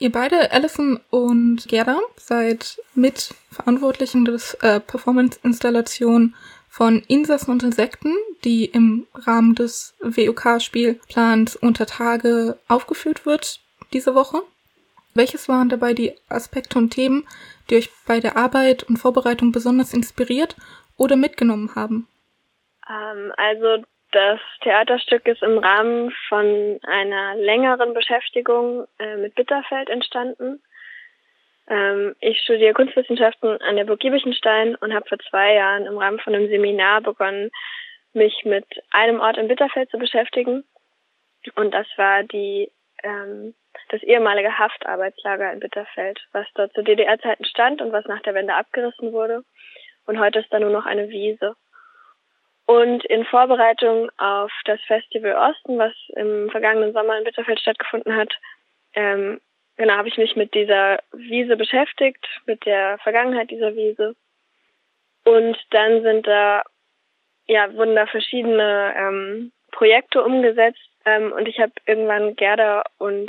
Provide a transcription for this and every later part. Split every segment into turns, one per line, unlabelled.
Ihr beide, Alison und Gerda, seid Mitverantwortlichen des Performance-Installation von Insassen und Insekten, die im Rahmen des WOK-Spielplans Unter Tage aufgeführt wird diese Woche. Welches waren dabei die Aspekte und Themen, die euch bei der Arbeit und Vorbereitung besonders inspiriert oder mitgenommen haben?
Also das Theaterstück ist im Rahmen von einer längeren Beschäftigung mit Bitterfeld entstanden. Ich studiere Kunstwissenschaften an der Burg Giebichenstein und habe vor 2 Jahren im Rahmen von einem Seminar begonnen, mich mit einem Ort in Bitterfeld zu beschäftigen. Und das war das ehemalige Haftarbeitslager in Bitterfeld, was dort zu DDR-Zeiten stand und was nach der Wende abgerissen wurde. Und heute ist da nur noch eine Wiese. Und in Vorbereitung auf das Festival Osten, was im vergangenen Sommer in Bitterfeld stattgefunden hat, habe ich mich mit dieser Wiese beschäftigt, mit der Vergangenheit dieser Wiese. Und dann wurden da verschiedene Projekte umgesetzt. Und ich habe irgendwann Gerda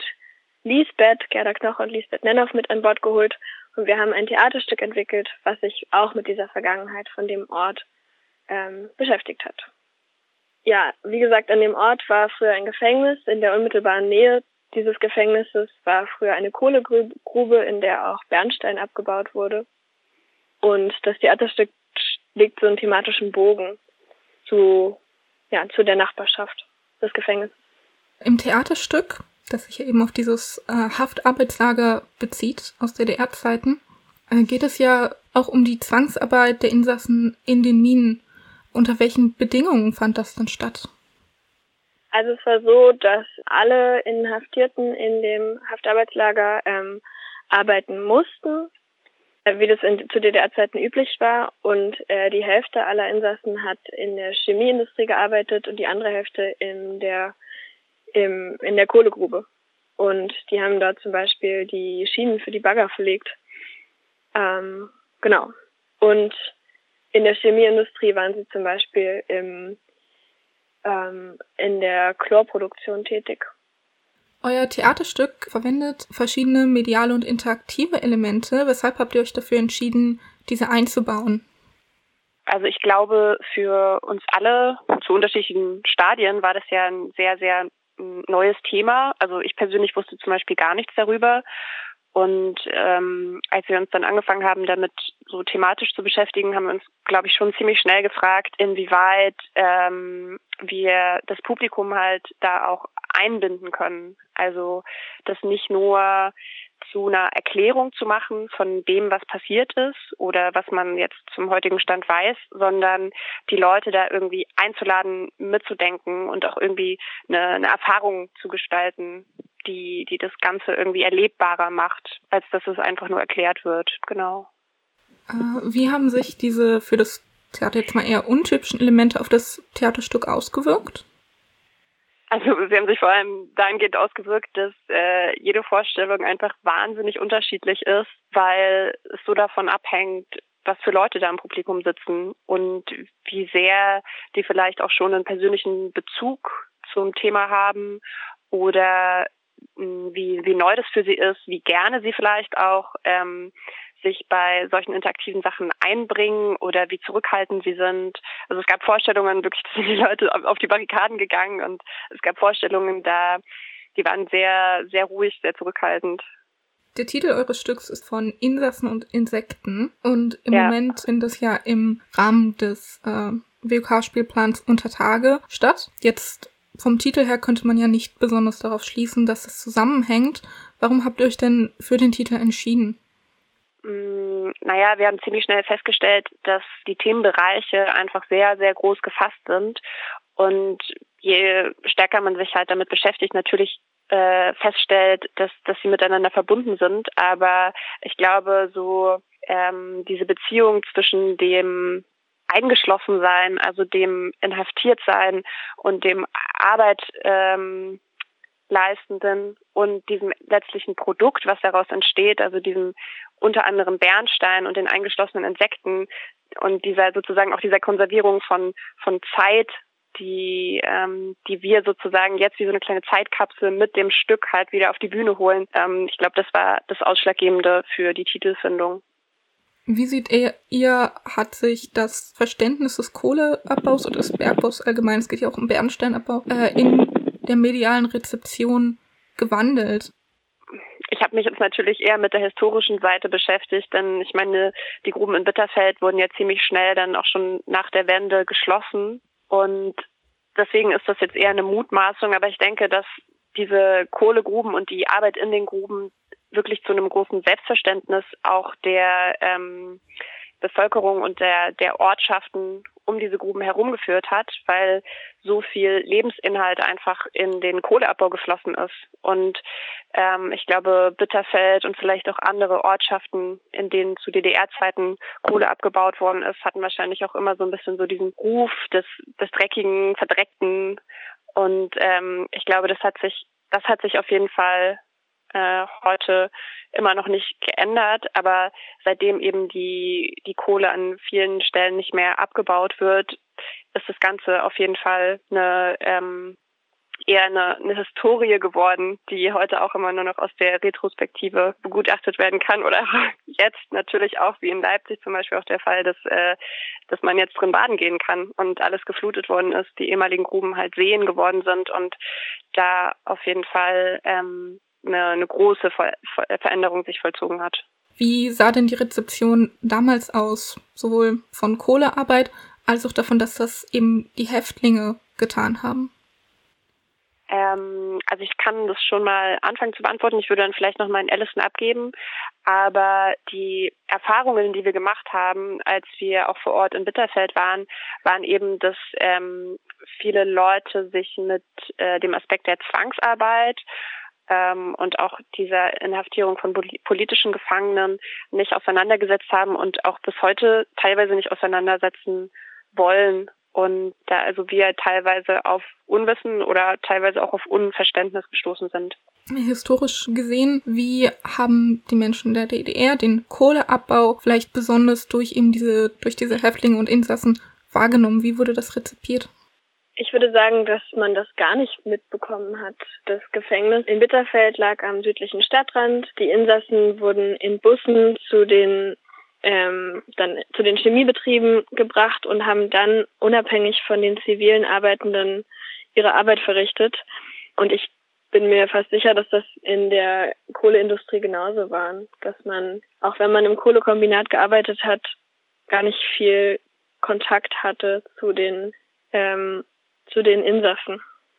Knoch und Lisbeth Nennoff mit an Bord geholt. Und wir haben ein Theaterstück entwickelt, was sich auch mit dieser Vergangenheit von dem Ort beschäftigt hat. Ja, wie gesagt, an dem Ort war früher ein Gefängnis. In der unmittelbaren Nähe dieses Gefängnisses war früher eine Kohlegrube, in der auch Bernstein abgebaut wurde. Und das Theaterstück legt so einen thematischen Bogen zu der Nachbarschaft des Gefängnisses.
Im Theaterstück, das sich eben auf dieses Haftarbeitslager bezieht aus DDR-Zeiten, geht es ja auch um die Zwangsarbeit der Insassen in den Minen. Unter welchen Bedingungen fand das denn statt?
Also es war so, dass alle Inhaftierten in dem Haftarbeitslager arbeiten mussten, wie das zu DDR-Zeiten üblich war. Und die Hälfte aller Insassen hat in der Chemieindustrie gearbeitet und die andere Hälfte in der Kohlegrube. Und die haben dort zum Beispiel die Schienen für die Bagger verlegt. Genau. Und in der Chemieindustrie waren sie zum Beispiel in der Chlorproduktion tätig.
Euer Theaterstück verwendet verschiedene mediale und interaktive Elemente. Weshalb habt ihr euch dafür entschieden, diese einzubauen?
Also ich glaube, für uns alle zu unterschiedlichen Stadien war das ja ein sehr, sehr neues Thema. Also ich persönlich wusste zum Beispiel gar nichts darüber. Und als wir uns dann angefangen haben, damit so thematisch zu beschäftigen, haben wir uns, glaube ich, schon ziemlich schnell gefragt, inwieweit wir das Publikum halt da auch einbinden können. Also das nicht nur zu einer Erklärung zu machen von dem, was passiert ist oder was man jetzt zum heutigen Stand weiß, sondern die Leute da irgendwie einzuladen, mitzudenken und auch irgendwie eine Erfahrung zu gestalten, die das Ganze irgendwie erlebbarer macht, als dass es einfach nur erklärt wird. Genau.
Wie haben sich diese für das Theater jetzt mal eher untypischen Elemente auf das Theaterstück ausgewirkt?
Also sie haben sich vor allem dahingehend ausgewirkt, dass jede Vorstellung einfach wahnsinnig unterschiedlich ist, weil es so davon abhängt, was für Leute da im Publikum sitzen und wie sehr die vielleicht auch schon einen persönlichen Bezug zum Thema haben oder wie neu das für sie ist, wie gerne sie vielleicht auch sich bei solchen interaktiven Sachen einbringen oder wie zurückhaltend sie sind. Also es gab Vorstellungen, wirklich, da sind die Leute auf die Barrikaden gegangen und es gab Vorstellungen, die waren sehr, sehr ruhig, sehr zurückhaltend.
Der Titel eures Stücks ist von Insassen und Insekten und im Moment findet es ja im Rahmen des WOK-Spielplans Unter Tage statt. Jetzt vom Titel her könnte man ja nicht besonders darauf schließen, dass es zusammenhängt. Warum habt ihr euch denn für den Titel entschieden?
Naja, wir haben ziemlich schnell festgestellt, dass die Themenbereiche einfach sehr, sehr groß gefasst sind. Und je stärker man sich halt damit beschäftigt, natürlich feststellt, dass sie miteinander verbunden sind. Aber ich glaube, so diese Beziehung zwischen dem Eingeschlossensein, also dem Inhaftiertsein und dem Arbeit Leistenden und diesem letztlichen Produkt, was daraus entsteht, also diesem unter anderem Bernstein und den eingeschlossenen Insekten und dieser sozusagen auch dieser Konservierung von Zeit die wir sozusagen jetzt wie so eine kleine Zeitkapsel mit dem Stück halt wieder auf die Bühne holen. Ich glaube, das war das Ausschlaggebende für die Titelfindung.
Wie seht ihr, hat sich das Verständnis des Kohleabbaus oder des Bergbaus allgemein, es geht ja auch um Bernsteinabbau, in der medialen Rezeption gewandelt?
Ich habe mich jetzt natürlich eher mit der historischen Seite beschäftigt, denn ich meine, die Gruben in Bitterfeld wurden ja ziemlich schnell dann auch schon nach der Wende geschlossen und deswegen ist das jetzt eher eine Mutmaßung, aber ich denke, dass diese Kohlegruben und die Arbeit in den Gruben wirklich zu einem großen Selbstverständnis auch der Bevölkerung und der Ortschaften um diese Gruben herumgeführt hat, weil so viel Lebensinhalt einfach in den Kohleabbau geflossen ist. Und ich glaube, Bitterfeld und vielleicht auch andere Ortschaften, in denen zu DDR-Zeiten Kohle abgebaut worden ist, hatten wahrscheinlich auch immer so ein bisschen so diesen Ruf des dreckigen, verdreckten. Und ich glaube, das hat sich auf jeden Fall heute immer noch nicht geändert, aber seitdem eben die Kohle an vielen Stellen nicht mehr abgebaut wird, ist das Ganze auf jeden Fall eher eine Historie geworden, die heute auch immer nur noch aus der Retrospektive begutachtet werden kann oder jetzt natürlich auch wie in Leipzig zum Beispiel auch der Fall, dass man jetzt drin baden gehen kann und alles geflutet worden ist, die ehemaligen Gruben halt Seen geworden sind und da auf jeden Fall eine große Veränderung sich vollzogen hat.
Wie sah denn die Rezeption damals aus, sowohl von Kohlearbeit als auch davon, dass das eben die Häftlinge getan haben?
Also ich kann das schon mal anfangen zu beantworten. Ich würde dann vielleicht noch mal in Allison abgeben. Aber die Erfahrungen, die wir gemacht haben, als wir auch vor Ort in Bitterfeld waren eben, dass viele Leute sich mit dem Aspekt der Zwangsarbeit und auch dieser Inhaftierung von politischen Gefangenen nicht auseinandergesetzt haben und auch bis heute teilweise nicht auseinandersetzen wollen. Und da also wir teilweise auf Unwissen oder teilweise auch auf Unverständnis gestoßen sind.
Historisch gesehen, wie haben die Menschen der DDR den Kohleabbau vielleicht besonders durch diese Häftlinge und Insassen wahrgenommen? Wie wurde das rezipiert?
Ich würde sagen, dass man das gar nicht mitbekommen hat. Das Gefängnis in Bitterfeld lag am südlichen Stadtrand. Die Insassen wurden in Bussen zu den Chemiebetrieben gebracht und haben dann unabhängig von den zivilen Arbeitenden ihre Arbeit verrichtet. Und ich bin mir fast sicher, dass das in der Kohleindustrie genauso war, dass man, auch wenn man im Kohlekombinat gearbeitet hat, gar nicht viel Kontakt hatte zu den Insassen.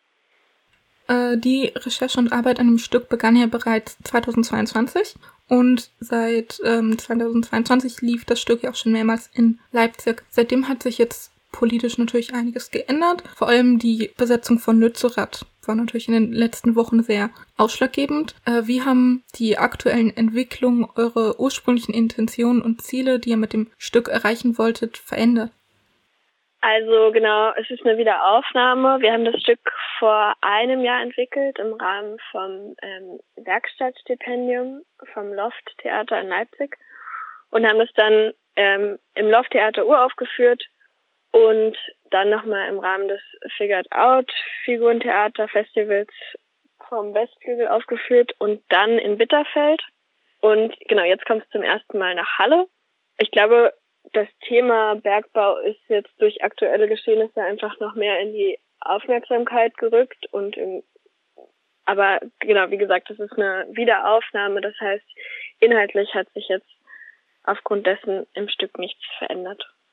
Die Recherche und Arbeit an dem Stück begann ja bereits 2022 und seit 2022 lief das Stück ja auch schon mehrmals in Leipzig. Seitdem hat sich jetzt politisch natürlich einiges geändert. Vor allem die Besetzung von Lützerath war natürlich in den letzten Wochen sehr ausschlaggebend. Wie haben die aktuellen Entwicklungen eure ursprünglichen Intentionen und Ziele, die ihr mit dem Stück erreichen wolltet, verändert?
Also genau, es ist eine Wiederaufnahme. Wir haben das Stück vor einem Jahr entwickelt im Rahmen vom Werkstattstipendium vom Loft-Theater in Leipzig und haben das dann im Loft-Theater uraufgeführt und dann nochmal im Rahmen des Figured Out Figurentheater-Festivals vom Westflügel aufgeführt und dann in Bitterfeld. Und genau, jetzt kommt es zum ersten Mal nach Halle. Ich glaube, das Thema Bergbau ist jetzt durch aktuelle Geschehnisse einfach noch mehr in die Aufmerksamkeit gerückt aber genau, wie gesagt, das ist eine Wiederaufnahme, das heißt, inhaltlich hat sich jetzt aufgrund dessen im Stück nichts verändert.